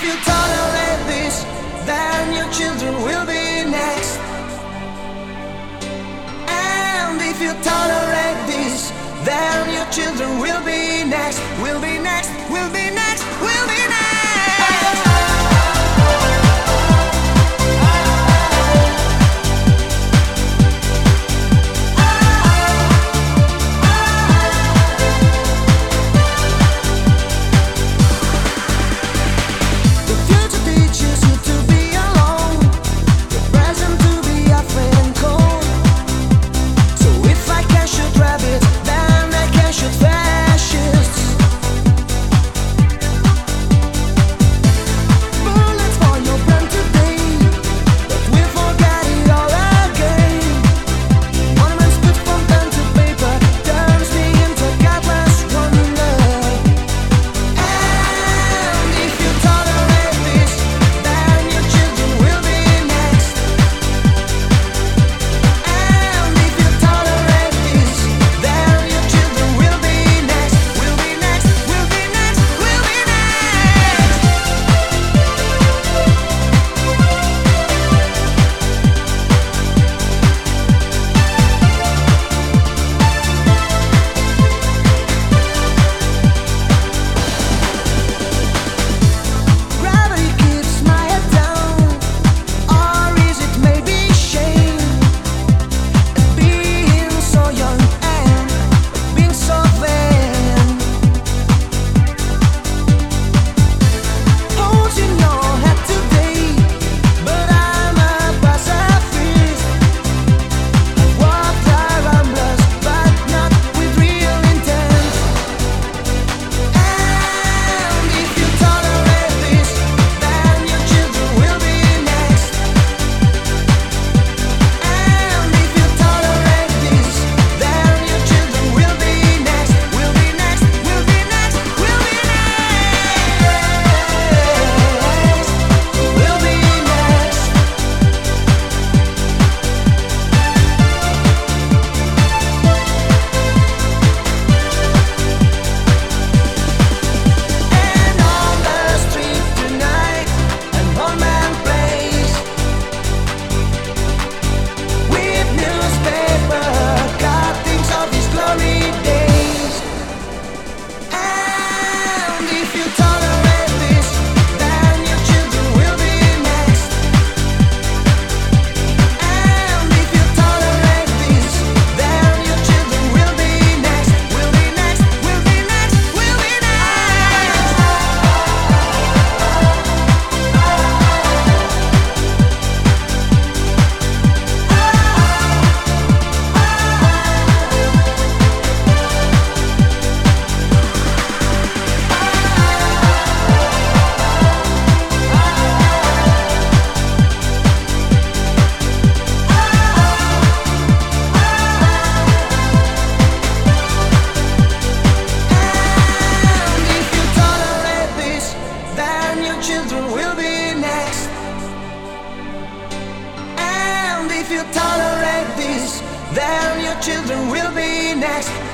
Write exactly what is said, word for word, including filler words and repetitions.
you tolerate this, then your children will be next. And if you tolerate this, then your children will be next, will be next, will be next, will be next. If you tolerate this, then your children will be next.